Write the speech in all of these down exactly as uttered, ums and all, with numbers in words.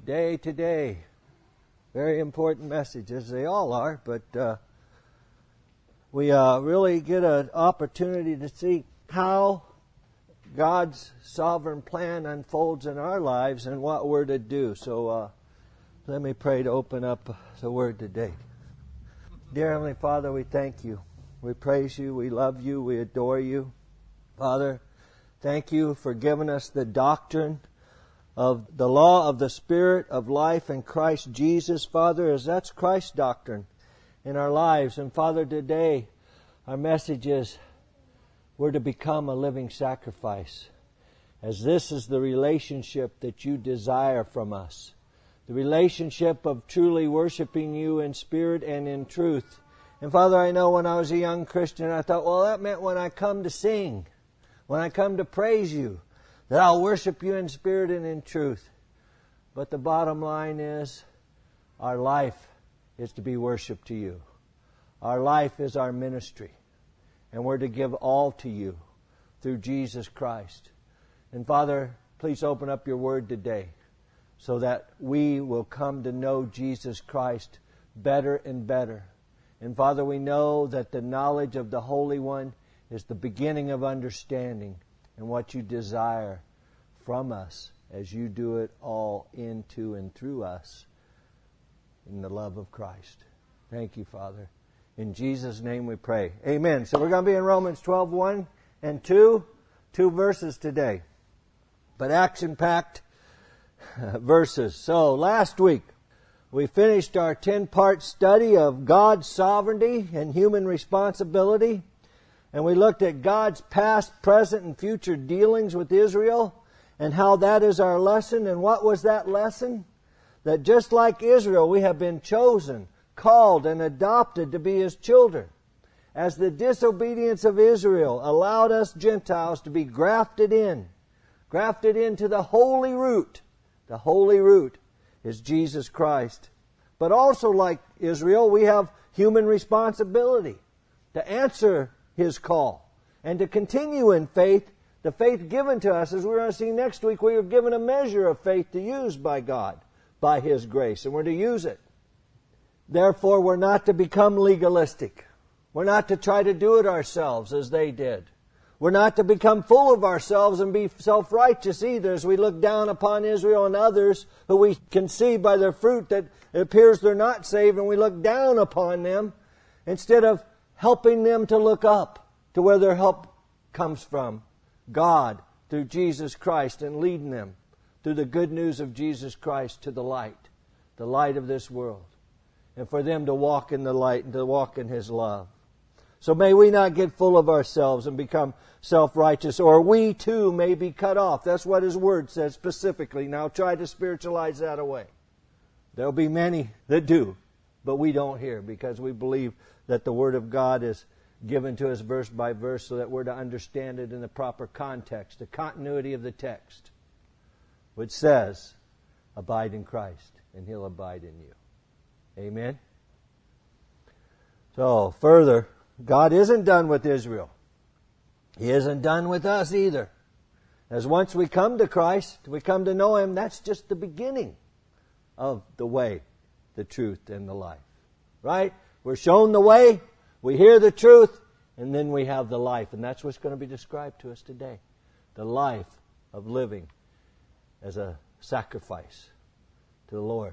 day to day. Very important messages. They all are, but uh, we uh, really get an opportunity to see how God's sovereign plan unfolds in our lives and what we're to do. So uh, let me pray to open up the Word today. Dear Heavenly Father, we thank you. We praise you. We love you. We adore you. Father, thank you for giving us the doctrine of the law of the Spirit of life in Christ Jesus, Father, as that's Christ's doctrine in our lives. And Father, today our message is we're to become a living sacrifice, as this is the relationship that you desire from us. The relationship of truly worshiping you in spirit and in truth. And Father, I know when I was a young Christian, I thought, well, that meant when I come to sing, when I come to praise you, that I'll worship you in spirit and in truth. But the bottom line is, our life is to be worship to you. Our life is our ministry. And we're to give all to you through Jesus Christ. And Father, please open up your word today so that we will come to know Jesus Christ better and better. And Father, we know that the knowledge of the Holy One is the beginning of understanding and what you desire from us as you do it all into and through us in the love of Christ. Thank you, Father. In Jesus' name we pray. Amen. So we're going to be in Romans twelve, one and two. Two verses today. But action-packed verses. So last week we finished our ten-part study of God's sovereignty and human responsibility. And we looked at God's past, present, and future dealings with Israel and how that is our lesson. And what was that lesson? That just like Israel, we have been chosen, called, and adopted to be His children. As the disobedience of Israel allowed us Gentiles to be grafted in, grafted into the holy root. The holy root is Jesus Christ. But also like Israel, we have human responsibility to answer His call and to continue in faith, the faith given to us. As we're going to see next week, we are given a measure of faith to use by God, by His grace, and we're to use it. Therefore, we're not to become legalistic. We're not to try to do it ourselves as they did. We're not to become full of ourselves and be self-righteous either, as we look down upon Israel and others who we can see by their fruit that it appears they're not saved, and we look down upon them instead of helping them to look up to where their help comes from, God, through Jesus Christ, and leading them through the good news of Jesus Christ to the light, the light of this world, and for them to walk in the light and to walk in His love. So may we not get full of ourselves and become self-righteous, or we too may be cut off. That's what His Word says specifically. Now try to spiritualize that away. There'll be many that do, but we don't hear, because we believe that the Word of God is given to us verse by verse so that we're to understand it in the proper context, the continuity of the text, which says, abide in Christ and He'll abide in you. Amen? So, further, God isn't done with Israel. He isn't done with us either. As once we come to Christ, we come to know Him, that's just the beginning of the way, the truth, and the life. Right? We're shown the way, we hear the truth, and then we have the life. And that's what's going to be described to us today. The life of living as a sacrifice to the Lord,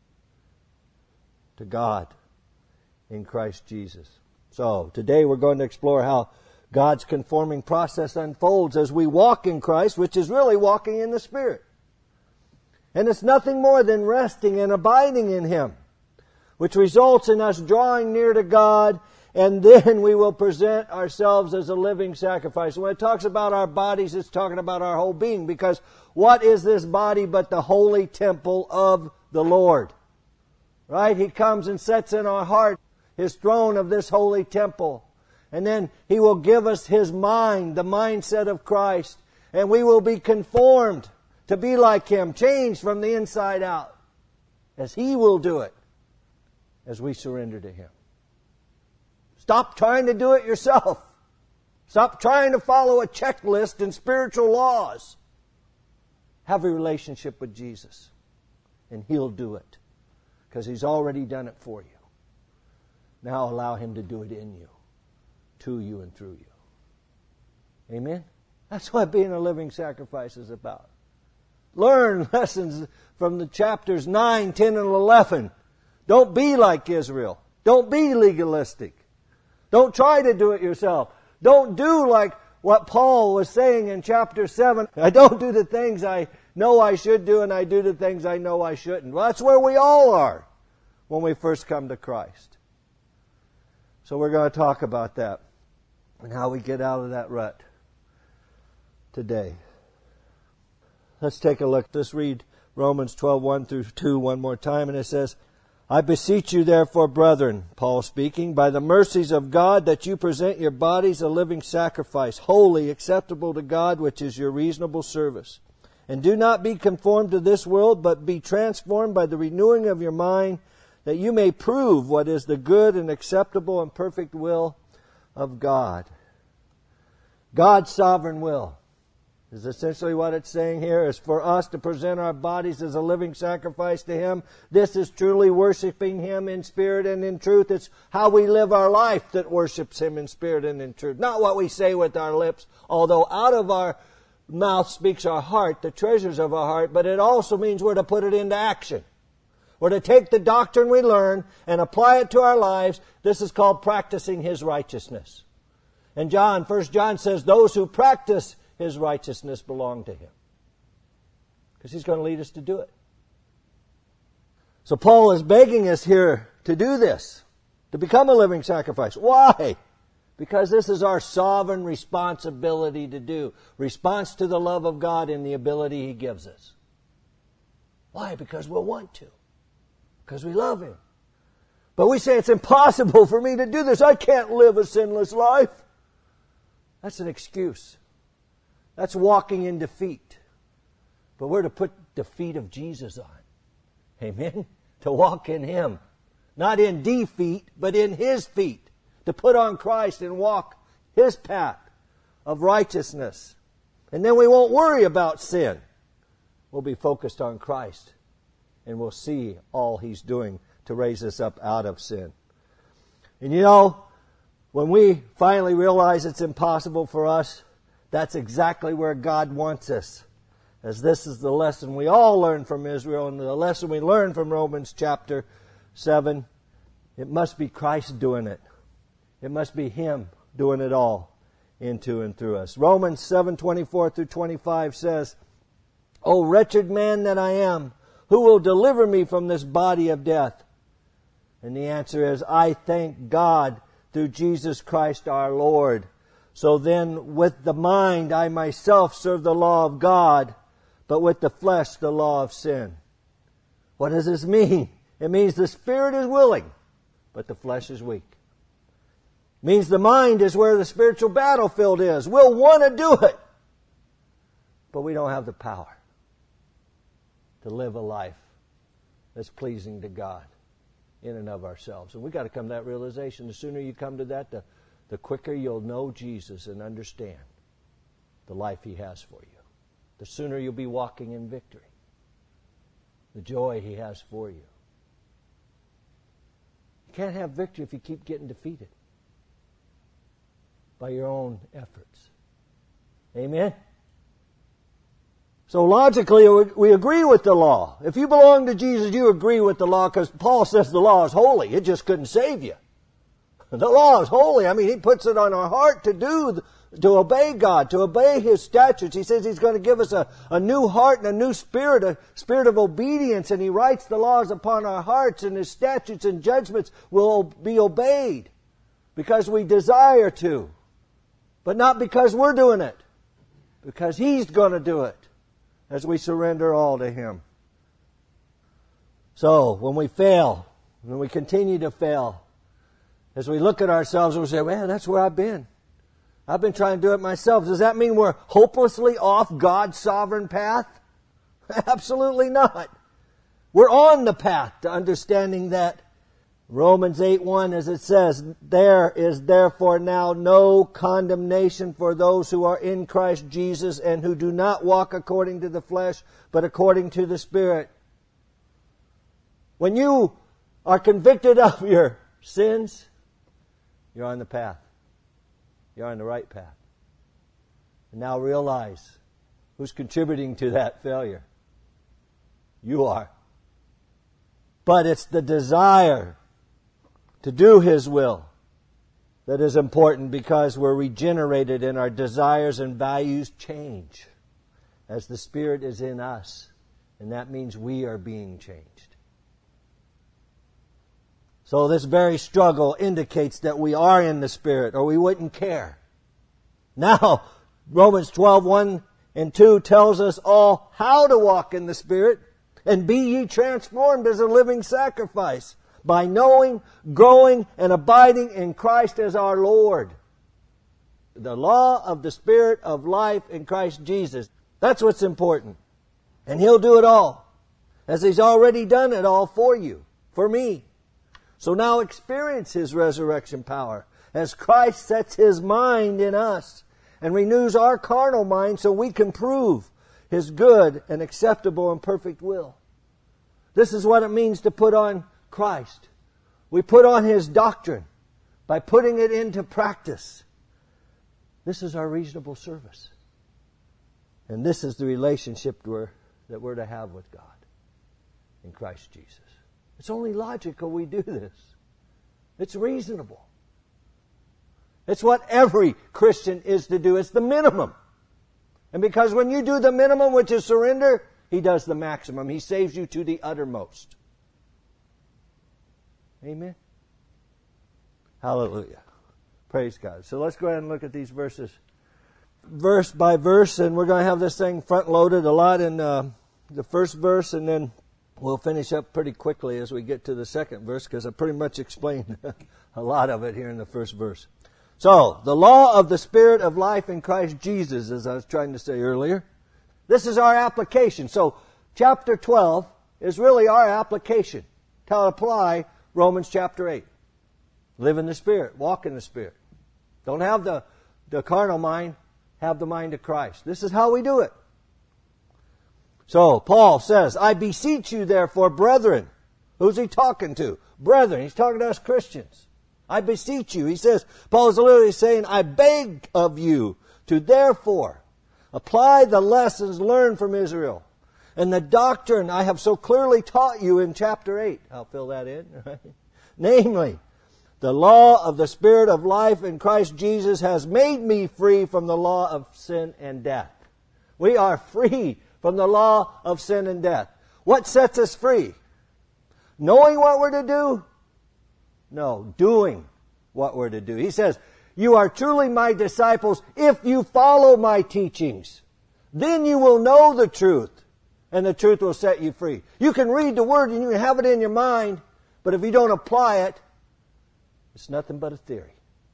to God in Christ Jesus. So, today we're going to explore how God's conforming process unfolds as we walk in Christ, which is really walking in the Spirit. And it's nothing more than resting and abiding in Him, which results in us drawing near to God, and then we will present ourselves as a living sacrifice. When it talks about our bodies, it's talking about our whole being, because what is this body but the holy temple of the Lord? Right? He comes and sets in our heart His throne of this holy temple. And then He will give us His mind, the mindset of Christ. And we will be conformed to be like Him, changed from the inside out, as He will do it, as we surrender to Him. Stop trying to do it yourself. Stop trying to follow a checklist and spiritual laws. Have a relationship with Jesus. and He'll do it. Because He's already done it for you. Now allow Him to do it in you, to you and through you. Amen? That's what being a living sacrifice is about. Learn lessons from the chapters nine, ten, and eleven. Don't be like Israel. Don't be legalistic. Don't try to do it yourself. Don't do like what Paul was saying in chapter seven. I don't do the things I know I should do, and I do the things I know I shouldn't. Well, that's where we all are when we first come to Christ. So we're going to talk about that and how we get out of that rut today. Let's take a look. Let's read Romans twelve, one through two one more time. And it says, I beseech you therefore, brethren, Paul speaking, by the mercies of God, that you present your bodies a living sacrifice, holy, acceptable to God, which is your reasonable service. And do not be conformed to this world, but be transformed by the renewing of your mind, that you may prove what is the good and acceptable and perfect will of God. God's sovereign will is essentially what it's saying here, is for us to present our bodies as a living sacrifice to Him. This is truly worshiping Him in spirit and in truth. It's how we live our life that worships Him in spirit and in truth. Not what we say with our lips, although out of our mouth speaks our heart, the treasures of our heart, but it also means we're to put it into action. We're to take the doctrine we learn and apply it to our lives. This is called practicing His righteousness. And John, First John says, those who practice His righteousness belong to Him. Because He's going to lead us to do it. So Paul is begging us here to do this, to become a living sacrifice. Why? Because this is our sovereign responsibility to do. Response to the love of God and the ability He gives us. Why? Because we'll want to. Because we love Him. But we say it's impossible for me to do this. I can't live a sinless life. That's an excuse. That's walking in defeat. But we're to put the feet of Jesus on. Amen? To walk in Him. Not in defeat, but in His feet. To put on Christ and walk His path of righteousness. And then we won't worry about sin. We'll be focused on Christ. And we'll see all He's doing to raise us up out of sin. And you know, when we finally realize it's impossible for us, that's exactly where God wants us. As this is the lesson we all learn from Israel, and the lesson we learn from Romans chapter seven. It must be Christ doing it. It must be Him doing it all into and through us. Romans seven, twenty-four through twenty-five says, O wretched man that I am, who will deliver me from this body of death? And the answer is, I thank God through Jesus Christ our Lord. So then, with the mind, I myself serve the law of God, but with the flesh, the law of sin. What does this mean? It means the spirit is willing, but the flesh is weak. It means the mind is where the spiritual battlefield is. We'll want to do it, but we don't have the power to live a life that's pleasing to God in and of ourselves. And we've got to come to that realization. The sooner you come to that, the, the quicker you'll know Jesus and understand the life He has for you. The sooner you'll be walking in victory. The joy He has for you. You can't have victory if you keep getting defeated by your own efforts. Amen? So logically, we agree with the law. If you belong to Jesus, you agree with the law, because Paul says the law is holy. It just couldn't save you. The law is holy. I mean, He puts it on our heart to do, to obey God, to obey His statutes. He says He's going to give us a, a new heart and a new spirit, a spirit of obedience, and He writes the laws upon our hearts, and His statutes and judgments will be obeyed because we desire to. But not because we're doing it, because He's going to do it as we surrender all to Him. So, when we fail, when we continue to fail, as we look at ourselves and we say, well, that's where I've been. I've been trying to do it myself. Does that mean we're hopelessly off God's sovereign path? Absolutely not. We're on the path to understanding that. Romans eight one, as it says, there is therefore now no condemnation for those who are in Christ Jesus and who do not walk according to the flesh, but according to the Spirit. When you are convicted of your sins, you're on the path. You're on the right path. And now realize who's contributing to that failure. You are. But it's the desire to do His will that is important, because we're regenerated and our desires and values change as the Spirit is in us. And that means we are being changed. So this very struggle indicates that we are in the Spirit, or we wouldn't care. Now, Romans twelve, one and two tells us all how to walk in the Spirit. And be ye transformed as a living sacrifice, by knowing, growing, and abiding in Christ as our Lord. The law of the Spirit of life in Christ Jesus. That's what's important. And He'll do it all, as He's already done it all for you, for me. So now experience His resurrection power as Christ sets His mind in us and renews our carnal mind so we can prove His good and acceptable and perfect will. This is what it means to put on Christ. We put on His doctrine by putting it into practice. This is our reasonable service. And this is the relationship we're, that we're to have with God in Christ Jesus. It's only logical we do this. It's reasonable. It's what every Christian is to do. It's the minimum. And because when you do the minimum, which is surrender, He does the maximum. He saves you to the uttermost. Amen? Hallelujah. Praise God. So let's go ahead and look at these verses verse by verse, and we're going to have this thing front-loaded a lot in uh, the first verse, and then we'll finish up pretty quickly as we get to the second verse, because I pretty much explained a lot of it here in the first verse. So, the law of the Spirit of life in Christ Jesus, as I was trying to say earlier. This is our application. So, chapter twelve is really our application to apply Romans chapter eight. Live in the Spirit. Walk in the Spirit. Don't have the, the carnal mind. Have the mind of Christ. This is how we do it. So, Paul says, I beseech you therefore, brethren. Who's he talking to? Brethren. He's talking to us Christians. I beseech you. He says, Paul is literally saying, I beg of you to therefore apply the lessons learned from Israel and the doctrine I have so clearly taught you in chapter eight. I'll fill that in. Right? Namely, the law of the Spirit of life in Christ Jesus has made me free from the law of sin and death. We are free from the law of sin and death. What sets us free? Knowing what we're to do? No, doing what we're to do. He says, you are truly my disciples if you follow my teachings. Then you will know the truth, and the truth will set you free. You can read the Word and you can have it in your mind, but if you don't apply it, it's nothing but a theory.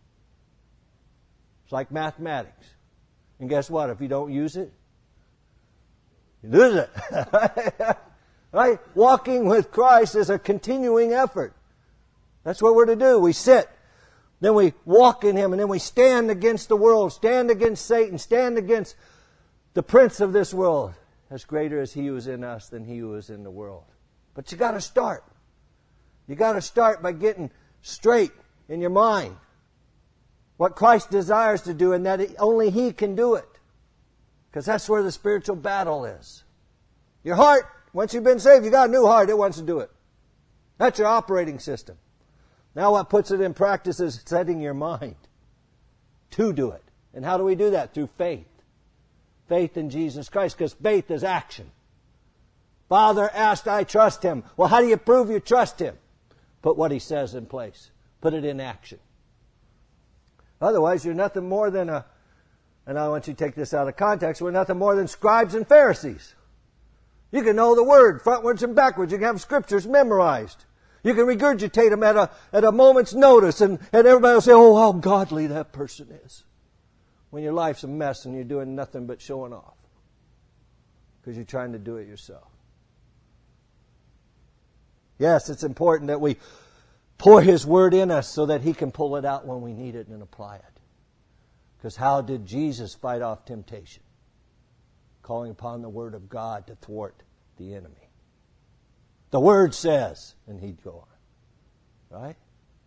It's like mathematics. And guess what? If you don't use it, you lose it. Right? Walking with Christ is a continuing effort. That's what we're to do. We sit, then we walk in Him, and then we stand against the world, stand against Satan, stand against the prince of this world. As greater is He who is in us than he who is in the world. But you got to start. You got to start by getting straight in your mind what Christ desires to do, and that only He can do it. Because that's where the spiritual battle is. Your heart, once you've been saved, you got a new heart, it wants to do it. That's your operating system. Now what puts it in practice is setting your mind to do it. And how do we do that? Through faith. Faith in Jesus Christ, because faith is action. Father asked, I trust Him. Well, how do you prove you trust Him? Put what He says in place. Put it in action. Otherwise, you're nothing more than a, and I want you to take this out of context, we're nothing more than scribes and Pharisees. You can know the Word frontwards and backwards. You can have scriptures memorized. You can regurgitate them at a, at a moment's notice, and, and everybody will say, oh, how godly that person is. When your life's a mess and you're doing nothing but showing off. Because you're trying to do it yourself. Yes, it's important that we pour His Word in us so that He can pull it out when we need it and apply it. Because how did Jesus fight off temptation? Calling upon the Word of God to thwart the enemy. The Word says. And he'd go on. Right?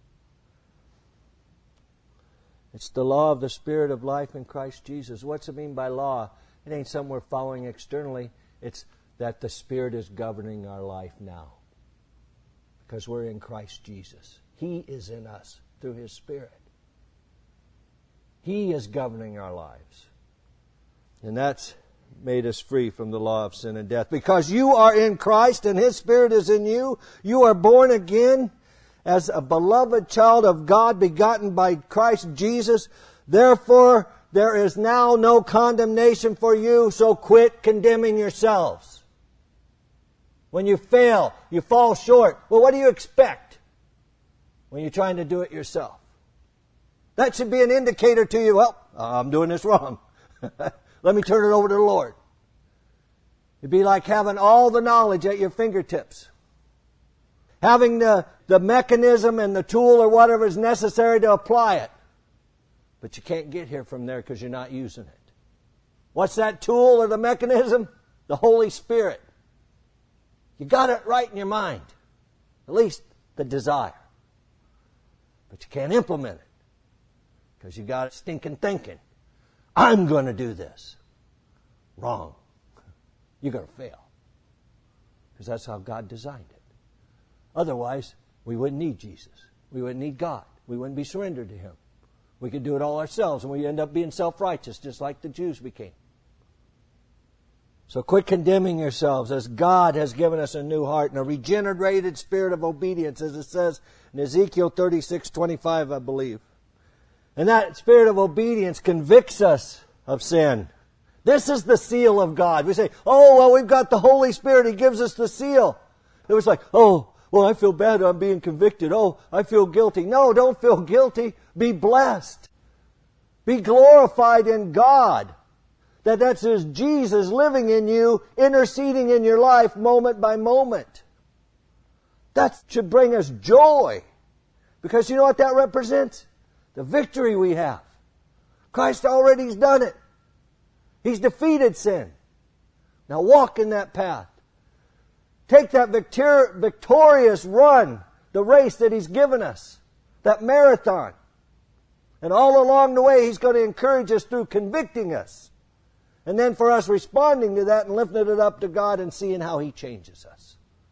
It's the law of the Spirit of life in Christ Jesus. What's it mean by law? It ain't something we're following externally. It's that the Spirit is governing our life now. Because we're in Christ Jesus. He is in us through His Spirit. He is governing our lives. And that's made us free from the law of sin and death. Because you are in Christ and His Spirit is in you, you are born again as a beloved child of God, begotten by Christ Jesus. Therefore, there is now no condemnation for you, so quit condemning yourselves. When you fail, you fall short. Well, what do you expect when you're trying to do it yourself? That should be an indicator to you, well, I'm doing this wrong. Let me turn it over to the Lord. It'd be like having all the knowledge at your fingertips. Having the, the mechanism and the tool or whatever is necessary to apply it. But you can't get here from there because you're not using it. What's that tool or the mechanism? The Holy Spirit. You got it right in your mind. At least the desire. But you can't implement it. Because you got it stinking thinking. I'm going to do this. Wrong. You're going to fail. Because that's how God designed it. Otherwise, we wouldn't need Jesus. We wouldn't need God. We wouldn't be surrendered to Him. We could do it all ourselves, and we end up being self-righteous, just like the Jews became. So quit condemning yourselves, as God has given us a new heart and a regenerated spirit of obedience, as it says in Ezekiel thirty-six twenty-five, I believe. And that spirit of obedience convicts us of sin. This is the seal of God. We say, oh, well, we've got the Holy Spirit. He gives us the seal. It was like, oh, well, I feel bad I'm being convicted. Oh, I feel guilty. No, don't feel guilty. Be blessed. Be glorified in God. That that's His Jesus living in you, interceding in your life moment by moment. That should bring us joy. Because you know what that represents? The victory we have. Christ already has done it. He's defeated sin. Now walk in that path. Take that victor- victorious run, the race that He's given us, that marathon. And all along the way, He's going to encourage us through convicting us. And then for us responding to that and lifting it up to God and seeing how He changes us.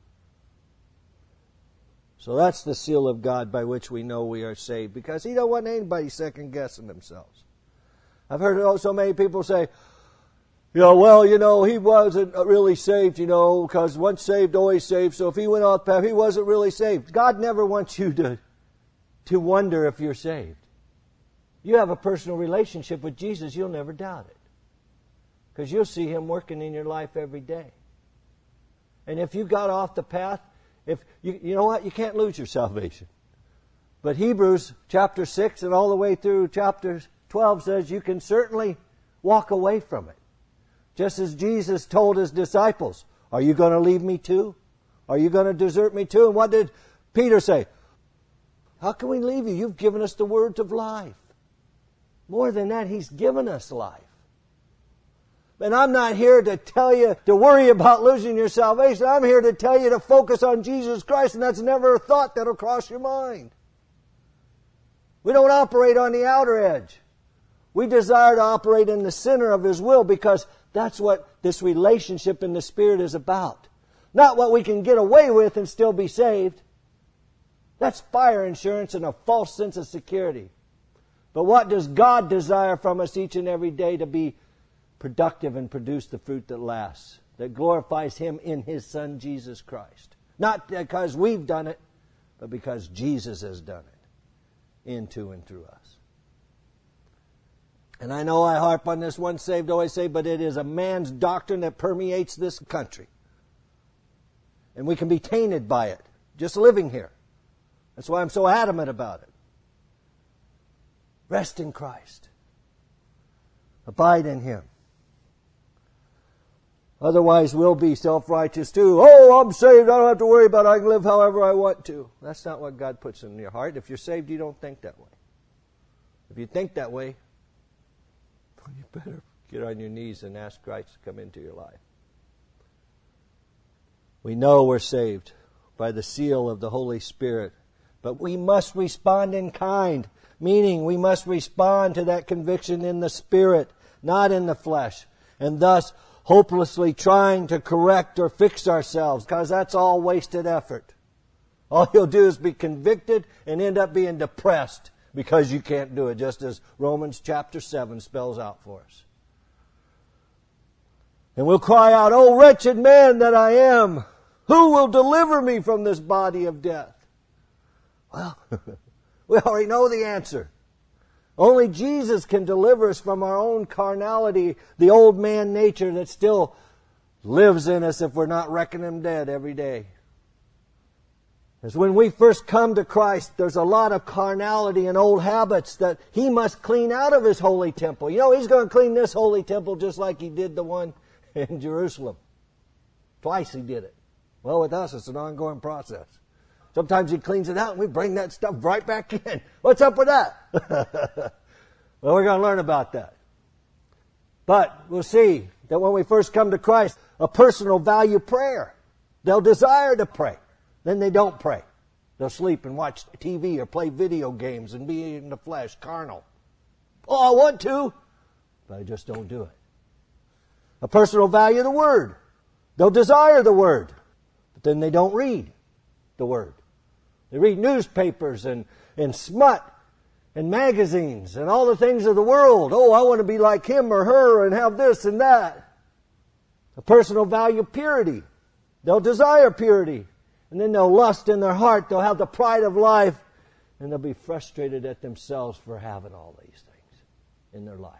So that's the seal of God by which we know we are saved. Because He don't want anybody second guessing themselves. I've heard so many people say, you know, well, you know, he wasn't really saved, you know, because once saved, always saved. So if he went off path, he wasn't really saved. God never wants you to, to wonder if you're saved. You have a personal relationship with Jesus, you'll never doubt it. Because you'll see Him working in your life every day. And if you got off the path, if you, you know what, you can't lose your salvation. But Hebrews chapter six and all the way through chapter twelve says you can certainly walk away from it. Just as Jesus told His disciples, are you going to leave me too? Are you going to desert me too? And what did Peter say? How can we leave you? You've given us the words of life. More than that, He's given us life. And I'm not here to tell you to worry about losing your salvation. I'm here to tell you to focus on Jesus Christ, and that's never a thought that'll cross your mind. We don't operate on the outer edge. We desire to operate in the center of His will because that's what this relationship in the Spirit is about. Not what we can get away with and still be saved. That's fire insurance and a false sense of security. But what does God desire from us each and every day? To be productive and produce the fruit that lasts, that glorifies Him in His Son, Jesus Christ. Not because we've done it, but because Jesus has done it into and through us. And I know I harp on this once saved, always saved, but it is a man's doctrine that permeates this country. And we can be tainted by it, just living here. That's why I'm so adamant about it. Rest in Christ. Abide in Him. Otherwise, we'll be self-righteous too. Oh, I'm saved. I don't have to worry about it. I can live however I want to. That's not what God puts in your heart. If you're saved, you don't think that way. If you think that way, you better get on your knees and ask Christ to come into your life. We know we're saved. by the seal of the Holy Spirit. But we must respond in kind, meaning we must respond to that conviction in the Spirit, not in the flesh, and thus hopelessly trying to correct or fix ourselves, because that's all wasted effort. All you'll do is be convicted and end up being depressed because you can't do it, just as Romans chapter seven spells out for us. And we'll cry out, "Oh, wretched man that I am, who will deliver me from this body of death?" Well, we already know the answer. Only Jesus can deliver us from our own carnality, the old man nature that still lives in us if we're not reckoning him dead every day. As when we first come to Christ, there's a lot of carnality and old habits that He must clean out of His holy temple. You know, He's going to clean this holy temple just like He did the one in Jerusalem. Twice He did it. Well, with us, it's an ongoing process. Sometimes He cleans it out and we bring that stuff right back in. What's up with that? Well, we're going to learn about that. But we'll see that when we first come to Christ, a person will value prayer. They'll desire to pray. Then they don't pray. They'll sleep and watch T V or play video games and be in the flesh, carnal. Oh, I want to, but I just don't do it. A person will value the Word. They'll desire the Word, but then they don't read the Word. They read newspapers and, and smut and magazines and all the things of the world. Oh, I want to be like him or her and have this and that. A person will value purity. They'll desire purity. And then they'll lust in their heart. They'll have the pride of life. And they'll be frustrated at themselves for having all these things in their life.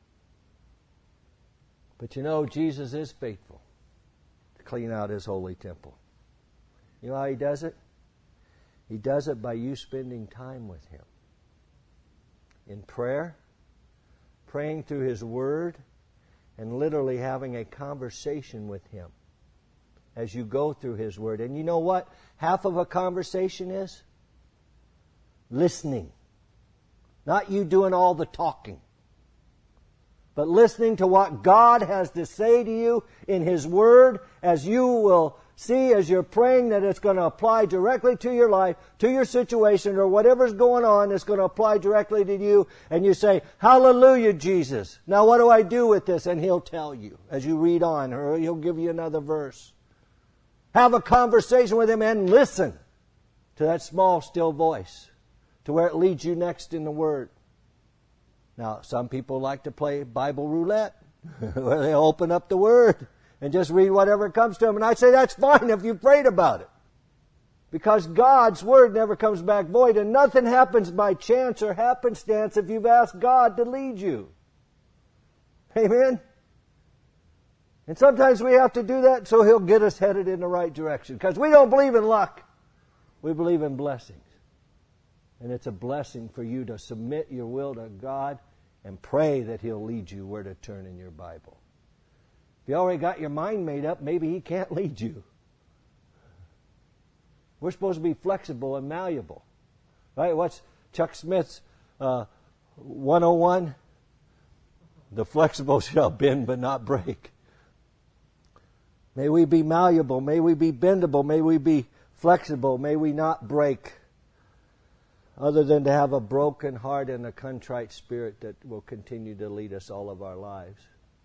But you know, Jesus is faithful to clean out His holy temple. You know how He does it? He does it by you spending time with Him. In prayer, praying through His Word, and literally having a conversation with Him as you go through His Word. And you know what half of a conversation is? Listening. Not you doing all the talking, but listening to what God has to say to you in His Word, as you will see as you're praying that it's going to apply directly to your life, to your situation, or whatever's going on, it's going to apply directly to you. And you say, "Hallelujah, Jesus. Now what do I do with this?" And He'll tell you as you read on, or He'll give you another verse. Have a conversation with Him and listen to that small, still voice, to where it leads you next in the Word. Now, some people like to play Bible roulette, where they open up the Word and just read whatever comes to them. And I say that's fine if you prayed about it. Because God's Word never comes back void, and nothing happens by chance or happenstance if you've asked God to lead you. Amen? And sometimes we have to do that so He'll get us headed in the right direction. Because we don't believe in luck. We believe in blessings. And it's a blessing for you to submit your will to God and pray that He'll lead you where to turn in your Bible. If you already got your mind made up, maybe He can't lead you. We're supposed to be flexible and malleable. Right? What's Chuck Smith's uh, one oh one? The flexible shall bend but not break. May we be malleable. May we be bendable. May we be flexible. May we not break. Other than to have a broken heart and a contrite spirit that will continue to lead us all of our lives.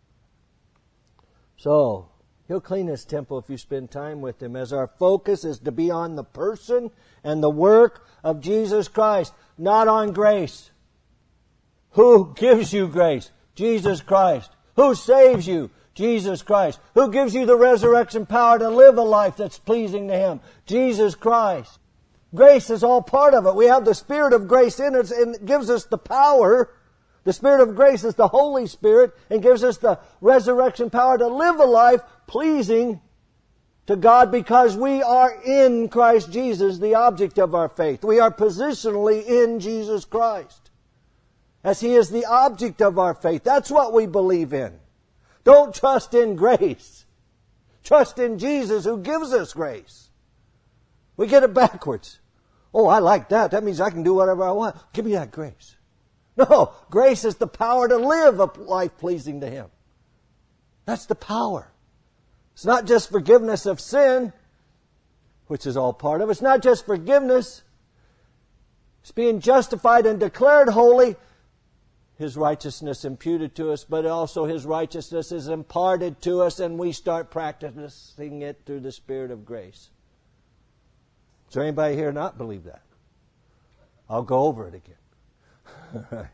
So, He'll clean His temple if you spend time with Him, as our focus is to be on the person and the work of Jesus Christ, not on grace. Who gives you grace? Jesus Christ. Who saves you? Jesus Christ. Who gives you the resurrection power to live a life that's pleasing to Him? Jesus Christ. Grace is all part of it. We have the Spirit of grace in us, and it gives us the power. The Spirit of grace is the Holy Spirit and gives us the resurrection power to live a life pleasing to God, because we are in Christ Jesus, the object of our faith. We are positionally in Jesus Christ, as He is the object of our faith. That's what we believe in. Don't trust in grace. Trust in Jesus, who gives us grace. We get it backwards. Oh, I like that. That means I can do whatever I want. Give me that grace. No, grace is the power to live a life pleasing to Him. That's the power. It's not just forgiveness of sin. which is all part of it. It's not just forgiveness. It's being justified and declared holy. His righteousness imputed to us, but also His righteousness is imparted to us, and we start practicing it through the Spirit of grace. Is there anybody here not believe that? I'll go over it again.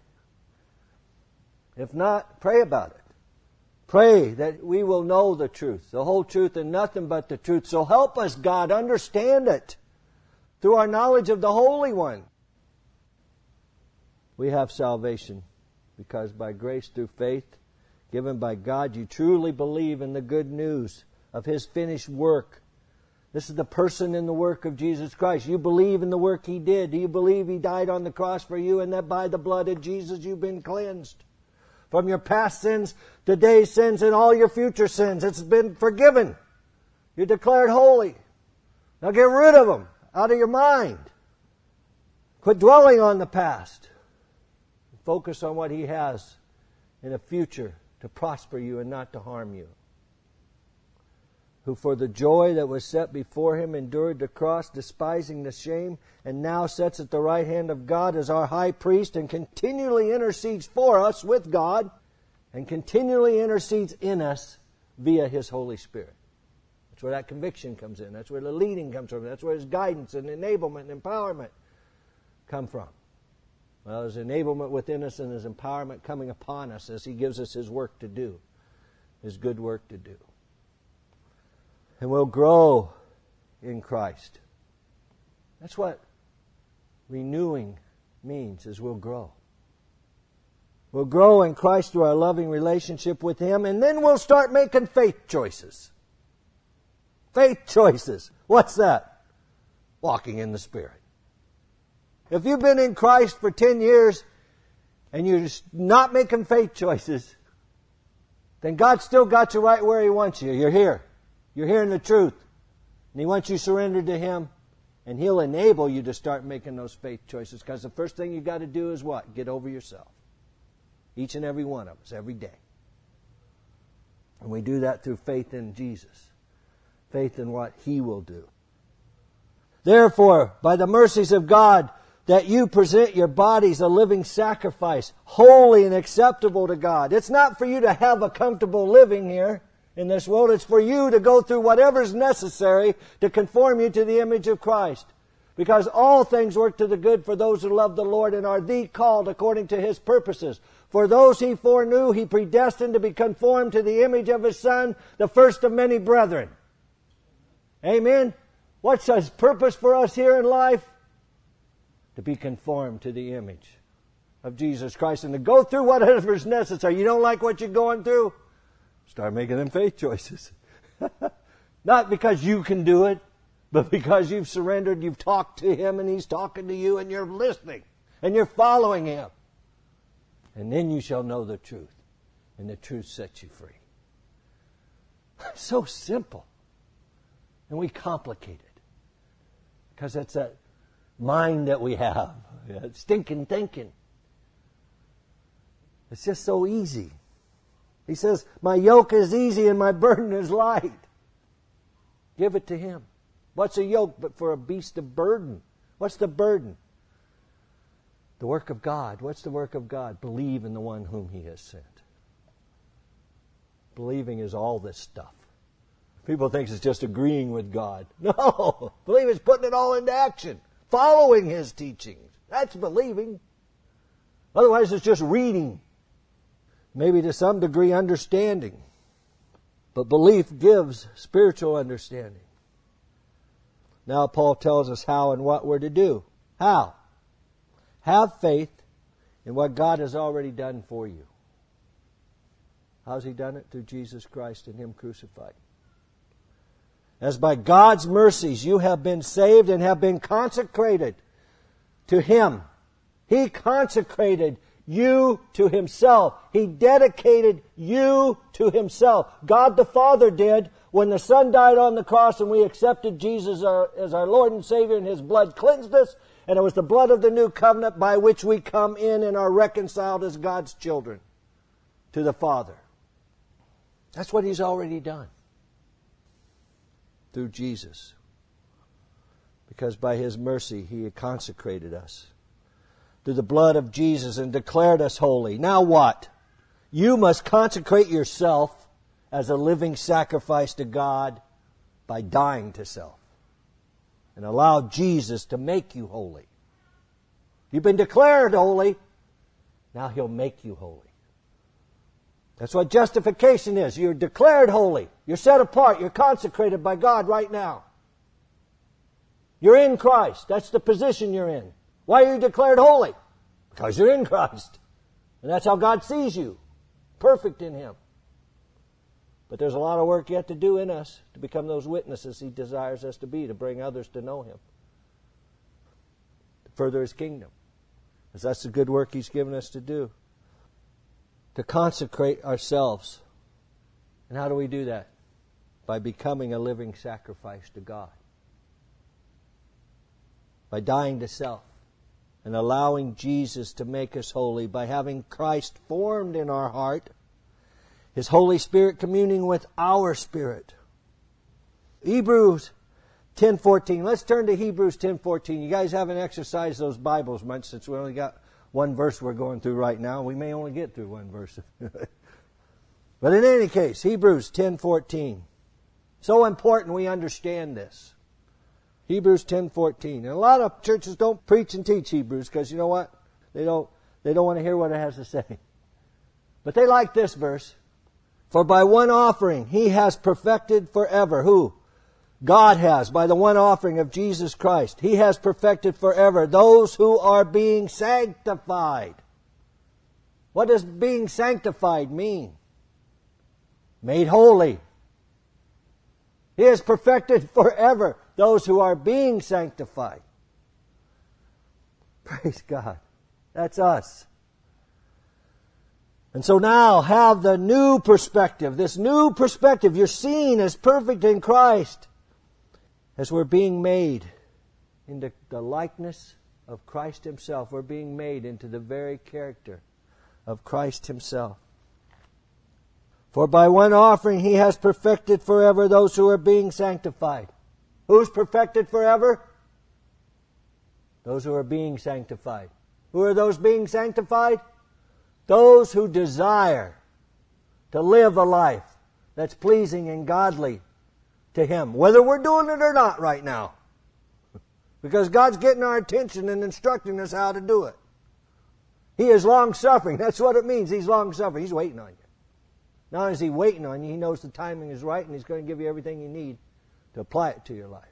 If not, pray about it. Pray that we will know the truth, the whole truth and nothing but the truth. So help us, God, understand it through our knowledge of the Holy One. We have salvation because by grace through faith given by God, you truly believe in the good news of His finished work. This is the person and the work of Jesus Christ. You believe in the work He did. Do you believe He died on the cross for you and that by the blood of Jesus you've been cleansed? From your past sins, today's sins, and all your future sins. It's been forgiven. You're declared holy. Now get rid of them out of your mind. Quit dwelling on the past. Focus on what He has in the future to prosper you and not to harm you. Who for the joy that was set before Him endured the cross, despising the shame, and now sits at the right hand of God as our high priest and continually intercedes for us with God and continually intercedes in us via His Holy Spirit. That's where that conviction comes in. That's where the leading comes from. That's where His guidance and enablement and empowerment come from. Well, His enablement within us and His empowerment coming upon us as He gives us His work to do, His good work to do. And we'll grow in Christ. That's what renewing means, is we'll grow. We'll grow in Christ through our loving relationship with Him, and then we'll start making faith choices. Faith choices. What's that? Walking in the Spirit. If you've been in Christ for ten years and you're just not making faith choices, then God's still got you right where He wants you. You're here. You're hearing the truth. And He wants you surrendered to Him. And He'll enable you to start making those faith choices. Because the first thing you've got to do is what? Get over yourself. Each and every one of us, every day. And we do that through faith in Jesus. Faith in what He will do. Therefore, by the mercies of God, that you present your bodies a living sacrifice, holy and acceptable to God. It's not for you to have a comfortable living here in this world. It's for you to go through whatever's necessary to conform you to the image of Christ. Because all things work to the good for those who love the Lord and are the called according to His purposes. For those He foreknew, He predestined to be conformed to the image of His Son, the first of many brethren. Amen? What's His purpose for us here in life? To be conformed to the image of Jesus Christ and to go through whatever is necessary. You don't like what you're going through? Start making them faith choices. Not because you can do it, but because you've surrendered, you've talked to Him and He's talking to you and you're listening and you're following Him. And then you shall know the truth, and the truth sets you free. It's so simple. And we complicate it. Because that's that mind that we have. That stinking thinking. It's just so easy. He says, my yoke is easy and my burden is light. Give it to Him. What's a yoke but for a beast of burden? What's the burden? The work of God. What's the work of God? Believe in the one whom He has sent. Believing is all this stuff. People think it's just agreeing with God. No! Believe is putting it all into action. Following His teachings. That's believing. Otherwise it's just reading. Maybe to some degree understanding. But belief gives spiritual understanding. Now Paul tells us how and what we're to do. How? Have faith in what God has already done for you. How's He done it? Through Jesus Christ and Him crucified. As by God's mercies you have been saved and have been consecrated to Him. He consecrated you to Himself. He dedicated you to Himself. God the Father did when the Son died on the cross and we accepted Jesus as our Lord and Savior and His blood cleansed us. And it was the blood of the new covenant by which we come in and are reconciled as God's children to the Father. That's what He's already done through Jesus. because by His mercy He had consecrated us through the blood of Jesus and declared us holy. Now what? You must consecrate yourself as a living sacrifice to God by dying to self and allow Jesus to make you holy. You've been declared holy. Now He'll make you holy. That's what justification is. You're declared holy. You're set apart. You're consecrated by God right now. You're in Christ. That's the position you're in. Why are you declared holy? Because you're in Christ. And that's how God sees you. Perfect in Him. But there's a lot of work yet to do in us to become those witnesses He desires us to be, to bring others to know Him, to further His kingdom. Because that's the good work He's given us to do. To consecrate ourselves. And how do we do that? By becoming a living sacrifice to God. By dying to self and allowing Jesus to make us holy, by having Christ formed in our heart, His Holy Spirit communing with our spirit. Hebrews ten fourteen. Let's turn to Hebrews ten fourteen. You guys haven't exercised those Bibles much since we only got one verse we're going through right now. We may only get through one verse. But in any case, Hebrews ten fourteen. So important we understand this. Hebrews ten fourteen. And a lot of churches don't preach and teach Hebrews because you know what? They don't, they don't want to hear what it has to say. But they like this verse. For by one offering He has perfected forever. Who? God has, by the one offering of Jesus Christ. He has perfected forever those who are being sanctified. What does being sanctified mean? Made holy. He has perfected forever those who are being sanctified. Praise God. That's us. And so now have the new perspective. This new perspective. You're seen as perfect in Christ. As we're being made into the likeness of Christ Himself. We're being made into the very character of Christ Himself. For by one offering He has perfected forever those who are being sanctified. Who's perfected forever? Those who are being sanctified. Who are those being sanctified? Those who desire to live a life that's pleasing and godly to Him, whether we're doing it or not right now. Because God's getting our attention and instructing us how to do it. He is long-suffering. That's what it means. He's long-suffering. He's waiting on you. Not only is He waiting on you, He knows the timing is right and He's going to give you everything you need to apply it to your life.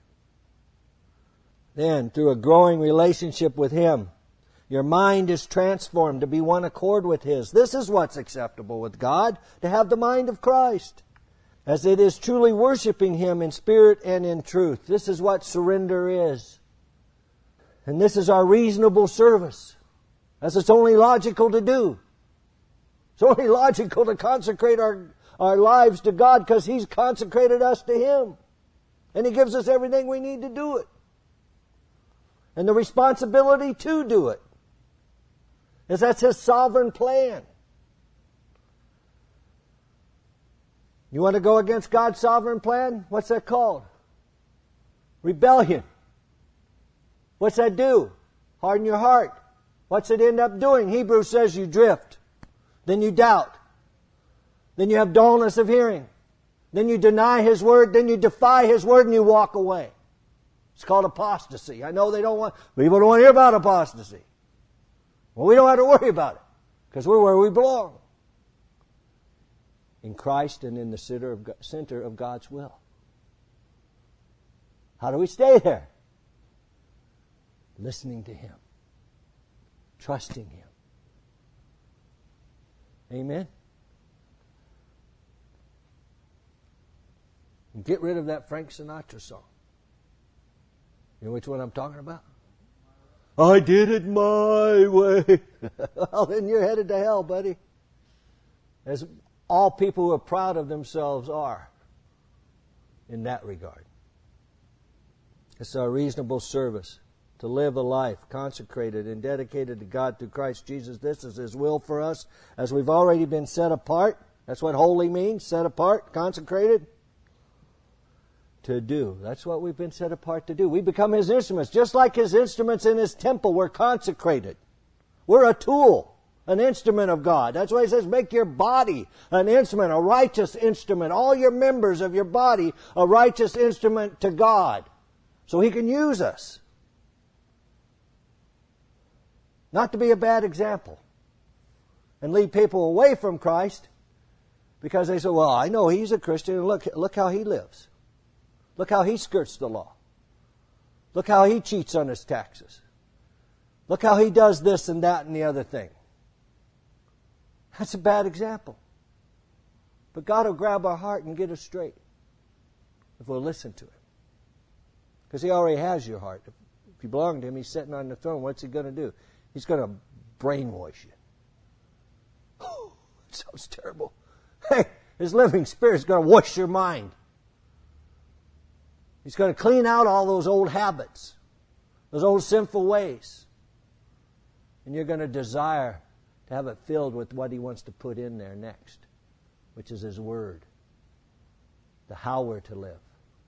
Then, through a growing relationship with Him, your mind is transformed to be one accord with His. This is what's acceptable with God, to have the mind of Christ. As it is truly worshiping Him in spirit and in truth. This is what surrender is. And this is our reasonable service. As it's only logical to do. It's only logical to consecrate our, our lives to God because He's consecrated us to Him. And He gives us everything we need to do it. And the responsibility to do it. Because that's His sovereign plan. You want to go against God's sovereign plan? What's that called? Rebellion. What's that do? Harden your heart. What's it end up doing? Hebrews says you drift. Then you doubt. Then you have dullness of hearing. Then you deny His word. Then you defy His word and you walk away. It's called apostasy. I know they don't want, people don't want to hear about apostasy. Well, we don't have to worry about it because we're where we belong. In Christ and in the center of, center of God's will. How do we stay there? Listening to Him. Trusting Him. Amen? And get rid of that Frank Sinatra song. You know which one I'm talking about? I did it my way. Well, then you're headed to hell, buddy. As all people who are proud of themselves are in that regard. It's our reasonable service to live a life consecrated and dedicated to God through Christ Jesus. This is His will for us as we've already been set apart. That's what holy means, set apart, consecrated. to do. That's what we've been set apart to do. We become His instruments. Just like His instruments in His temple were consecrated. We're a tool, an instrument of God. That's why He says, make your body an instrument, a righteous instrument. All your members of your body, a righteous instrument to God. So He can use us. Not to be a bad example and lead people away from Christ because they say, well, I know he's a Christian and look, look how he lives. Look how he skirts the law. Look how he cheats on his taxes. Look how he does this and that and the other thing. That's a bad example. But God will grab our heart and get us straight if we'll listen to Him. Because He already has your heart. If you belong to Him, He's sitting on the throne. What's He going to do? He's going to brainwash you. Oh, it sounds terrible. Hey, His living Spirit is going to wash your mind. He's going to clean out all those old habits, those old sinful ways. And you're going to desire to have it filled with what He wants to put in there next, which is His Word, the how we're to live,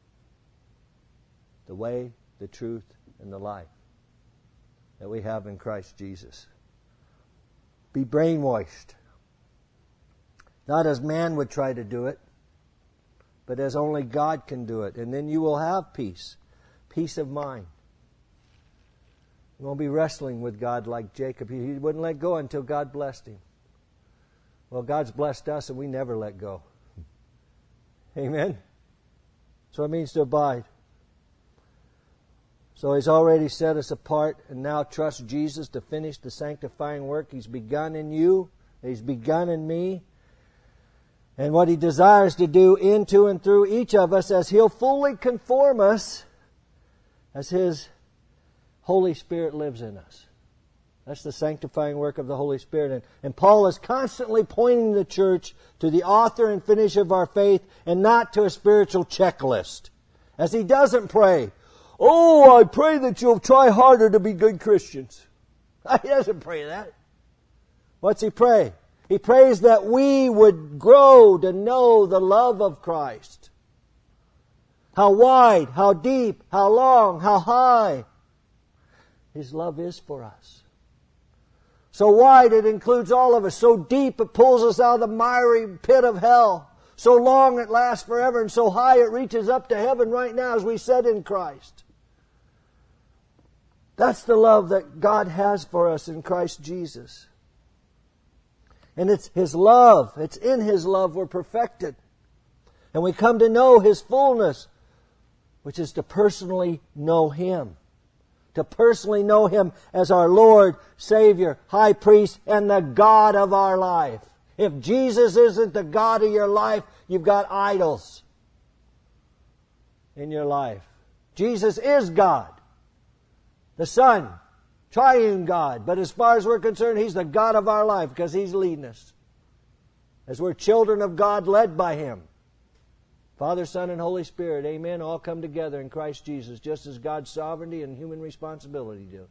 the way, the truth, and the life that we have in Christ Jesus. Be brainwashed, not as man would try to do it, but as only God can do it. And then you will have peace, peace of mind. You won't be wrestling with God like Jacob. He wouldn't let go until God blessed him. Well, God's blessed us and we never let go. Amen? That's what it means to abide. So He's already set us apart, and now trust Jesus to finish the sanctifying work He's begun in you, He's begun in me, and what He desires to do into and through each of us as He'll fully conform us as His Holy Spirit lives in us. That's the sanctifying work of the Holy Spirit. And, and Paul is constantly pointing the church to the author and finisher of our faith and not to a spiritual checklist. As he doesn't pray, oh, I pray that you'll try harder to be good Christians. He doesn't pray that. What's he pray? He prays that we would grow to know the love of Christ. How wide, how deep, how long, how high His love is for us. So wide it includes all of us. So deep it pulls us out of the miry pit of hell. So long it lasts forever. And so high it reaches up to heaven right now as we said in Christ. That's the love that God has for us in Christ Jesus. And it's His love. It's in His love we're perfected. And we come to know His fullness, which is to personally know Him. To personally know Him as our Lord, Savior, High Priest, and the God of our life. If Jesus isn't the God of your life, you've got idols in your life. Jesus is God, the Son, triune God. But as far as we're concerned, He's the God of our life because He's leading us. As we're children of God led by Him. Father, Son, and Holy Spirit, amen, all come together in Christ Jesus, just as God's sovereignty and human responsibility do.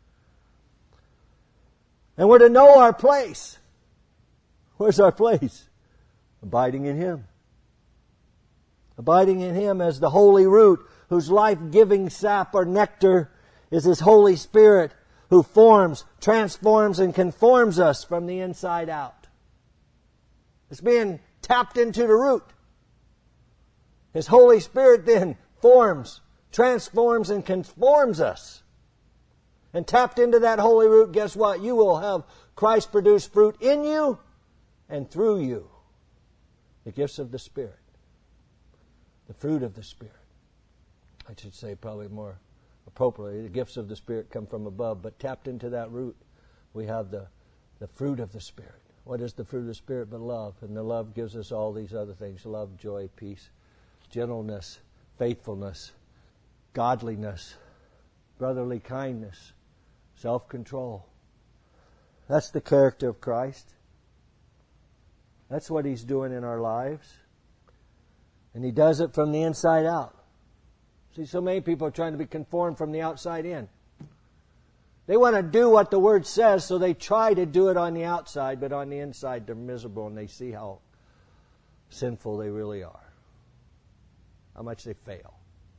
And we're to know our place. Where's our place? Abiding in Him. Abiding in Him as the holy root, whose life-giving sap or nectar is His Holy Spirit, who forms, transforms, and conforms us from the inside out. It's being tapped into the root. His Holy Spirit then forms, transforms, and conforms us. And tapped into that holy root, guess what? You will have Christ produce fruit in you and through you. The gifts of the Spirit. The fruit of the Spirit. I should say probably more appropriately, the gifts of the Spirit come from above, but tapped into that root, we have the, the fruit of the Spirit. What is the fruit of the Spirit but love? And the love gives us all these other things. Love, joy, peace, gentleness, faithfulness, godliness, brotherly kindness, self-control. That's the character of Christ. That's what He's doing in our lives. And He does it from the inside out. See, so many people are trying to be conformed from the outside in. They want to do what the Word says, so they try to do it on the outside, but on the inside they're miserable and they see how sinful they really are. how much they fail.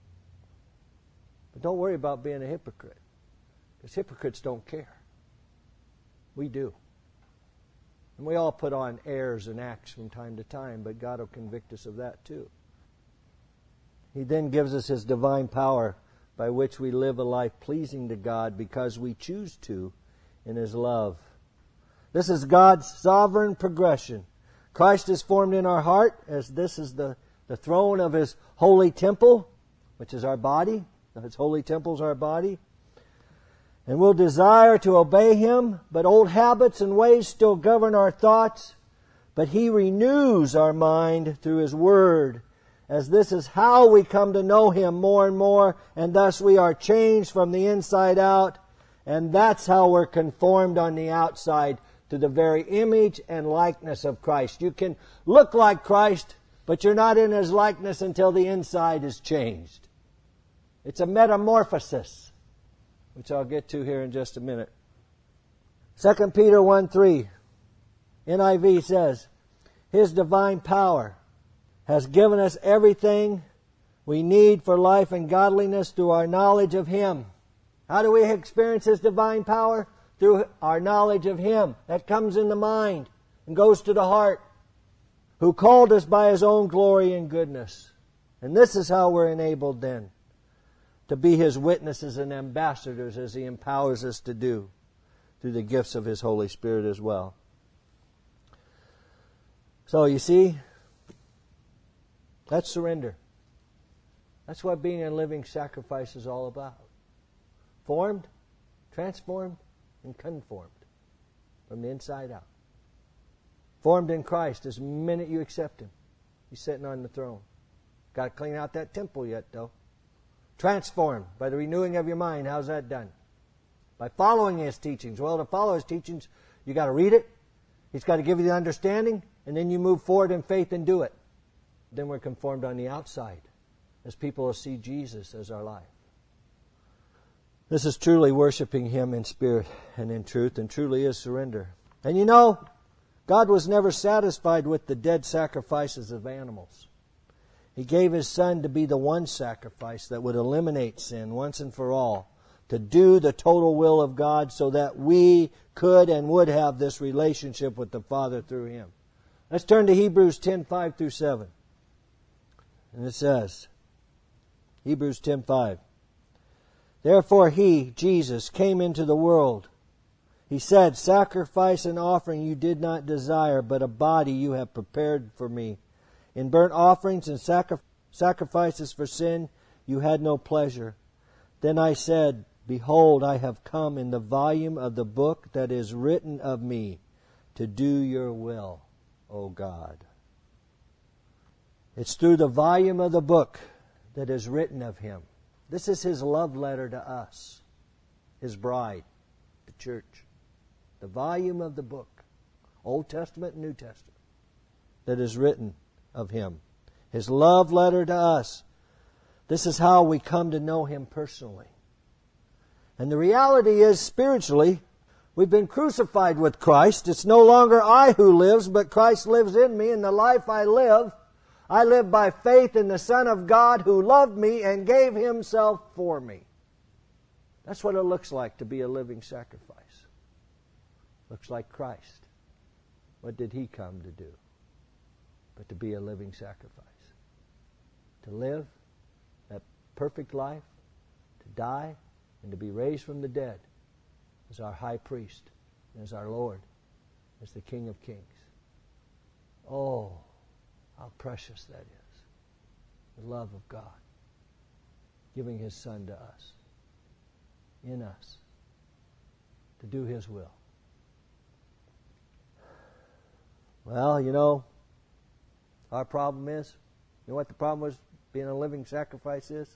But don't worry about being a hypocrite, because hypocrites don't care. We do. And we all put on airs and acts from time to time, but God will convict us of that too. He then gives us His divine power by which we live a life pleasing to God because we choose to in His love. This is God's sovereign progression. Christ is formed in our heart as this is the, the throne of His holy temple, which is our body. His holy temple is our body. And we'll desire to obey Him, but old habits and ways still govern our thoughts. But He renews our mind through His Word, as this is how we come to know Him more and more, and thus we are changed from the inside out, and that's how we're conformed on the outside to the very image and likeness of Christ. You can look like Christ, but you're not in His likeness until the inside is changed. It's a metamorphosis, which I'll get to here in just a minute. Second Peter one three, N I V says, His divine power has given us everything we need for life and godliness through our knowledge of Him. How do we experience His divine power? Through our knowledge of Him. That comes in the mind and goes to the heart. Who called us by His own glory and goodness. And this is how we're enabled then to be His witnesses and ambassadors as He empowers us to do through the gifts of His Holy Spirit as well. So you see, that's surrender. That's what being a living sacrifice is all about. Formed, transformed, and conformed from the inside out. Formed in Christ is the minute you accept Him. He's sitting on the throne. Got to clean out that temple yet, though. Transformed by the renewing of your mind. How's that done? By following His teachings. Well, to follow His teachings, you got to read it. He's got to give you the understanding, and then you move forward in faith and do it. Then we're conformed on the outside as people will see Jesus as our life. This is truly worshiping Him in spirit and in truth, and truly is surrender. And you know, God was never satisfied with the dead sacrifices of animals. He gave His Son to be the one sacrifice that would eliminate sin once and for all, to do the total will of God so that we could and would have this relationship with the Father through Him. Let's turn to Hebrews ten five through seven. And it says, Hebrews ten five. Therefore He, Jesus, came into the world. He said, Sacrifice and offering you did not desire, but a body you have prepared for me. In burnt offerings and sacri- sacrifices for sin you had no pleasure. Then I said, Behold, I have come in the volume of the book that is written of me, to do your will, O God. It's through the volume of the book that is written of Him. This is His love letter to us, His bride, the church. The volume of the book, Old Testament and New Testament, that is written of Him. His love letter to us. This is how we come to know Him personally. And the reality is, spiritually, we've been crucified with Christ. It's no longer I who lives, but Christ lives in me. And the life I live, I live by faith in the Son of God who loved me and gave Himself for me. That's what it looks like to be a living sacrifice. Looks like Christ. What did He come to do? But to be a living sacrifice. To live that perfect life, to die, and to be raised from the dead as our high priest, and as our Lord, as the King of Kings. Oh, how precious that is. The love of God, giving His Son to us, in us, to do His will. Well, you know, our problem is, you know what the problem with being a living sacrifice is?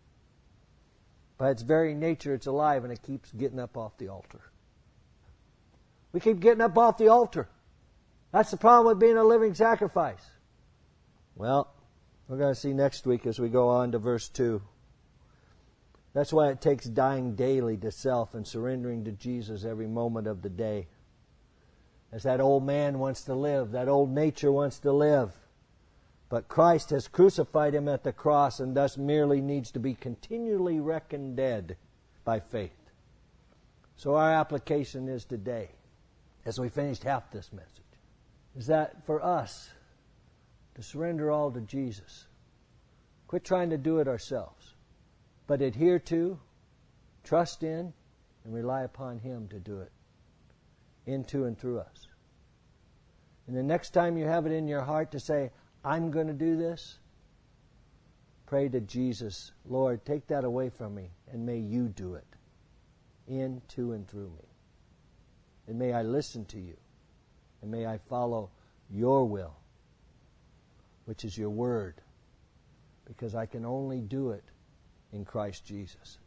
By its very nature, it's alive and it keeps getting up off the altar. We keep getting up off the altar. That's the problem with being a living sacrifice. Well, we're going to see next week as we go on to verse two. That's why it takes dying daily to self and surrendering to Jesus every moment of the day. As that old man wants to live, that old nature wants to live. But Christ has crucified him at the cross and thus merely needs to be continually reckoned dead by faith. So our application is today, as we finished half this message, is that for us to surrender all to Jesus. Quit trying to do it ourselves, but adhere to, trust in, and rely upon Him to do it into and through us. And the next time you have it in your heart to say, I'm going to do this, pray to Jesus, Lord, take that away from me, and may you do it in, to, and through me. And may I listen to you, and may I follow your will, which is your word, because I can only do it in Christ Jesus.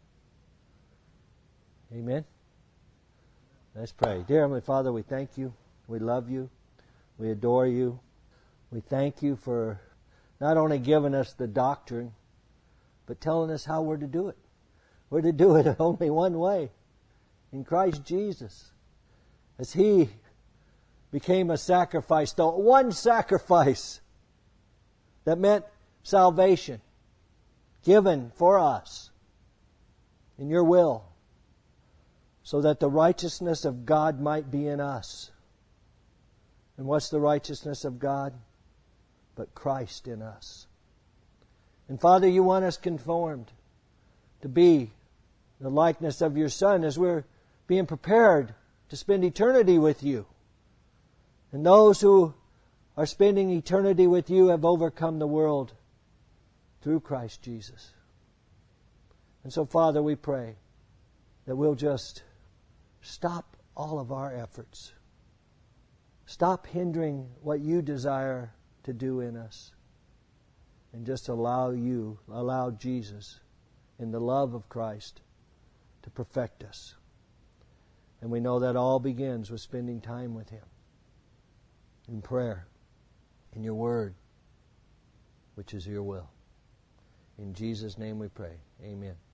Amen? Let's pray. Dear Heavenly Father, we thank you. We love you. We adore you. We thank you for not only giving us the doctrine, but telling us how we're to do it. We're to do it only one way, in Christ Jesus. As He became a sacrifice, the one sacrifice that meant salvation, given for us in your will, so that the righteousness of God might be in us. And what's the righteousness of God? But Christ in us. And Father, you want us conformed to be the likeness of your Son as we're being prepared to spend eternity with you. And those who are spending eternity with you have overcome the world through Christ Jesus. And so, Father, we pray that we'll just stop all of our efforts. Stop hindering what you desire to do in us. And just allow you, allow Jesus, in the love of Christ, to perfect us. And we know that all begins with spending time with Him, in prayer, in your word, which is your will. In Jesus' name we pray. Amen.